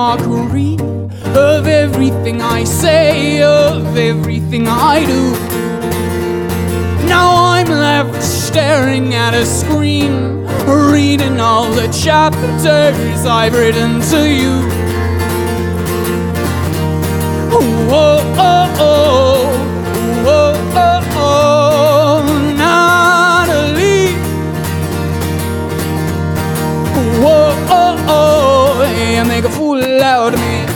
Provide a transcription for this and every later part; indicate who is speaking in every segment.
Speaker 1: mockery of everything I say, of everything I do. Now I'm left staring at a screen, reading all the chapters I've written to you. Whoa, oh, oh, whoa, oh, oh, Natalie. Whoa, oh, oh, you make a fool out of me.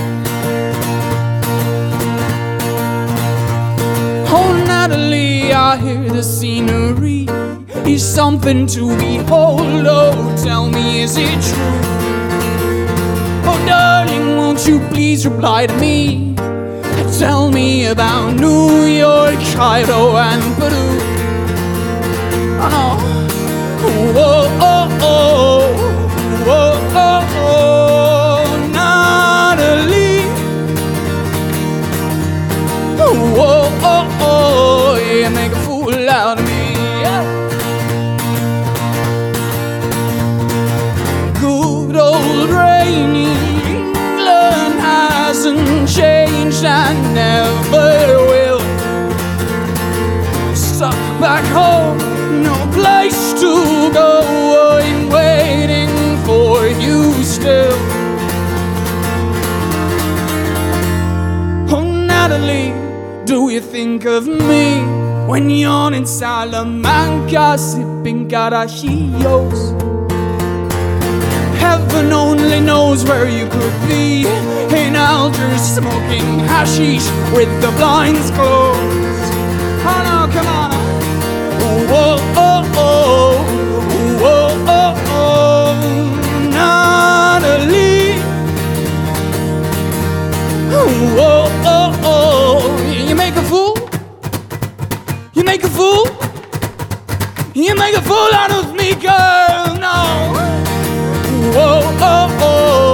Speaker 1: Oh, Natalie, I hear the scenery is something to behold. Oh, tell me, is it true? Oh, darling, won't you please reply to me? Tell me about New York, Cairo, and Peru. Oh, no. Whoa, oh, oh, whoa, oh, oh, Natalie. Whoa, oh, oh, you make a fool out of me. Yeah. Good old rainy England hasn't changed and never will. Stuck back home, no place to go. I'm waiting for you still. Oh, Natalie, do you think of me when you're in Salamanca sipping carajillos? Heaven only knows where you could be, in Algiers smoking hashish with the blinds closed. Oh no, come on. Whoa, oh, oh, whoa, oh, oh, Natalie. Whoa, oh, oh, you make a fool. You make a fool. You make a fool out of me, girl. No. Whoa, oh, oh.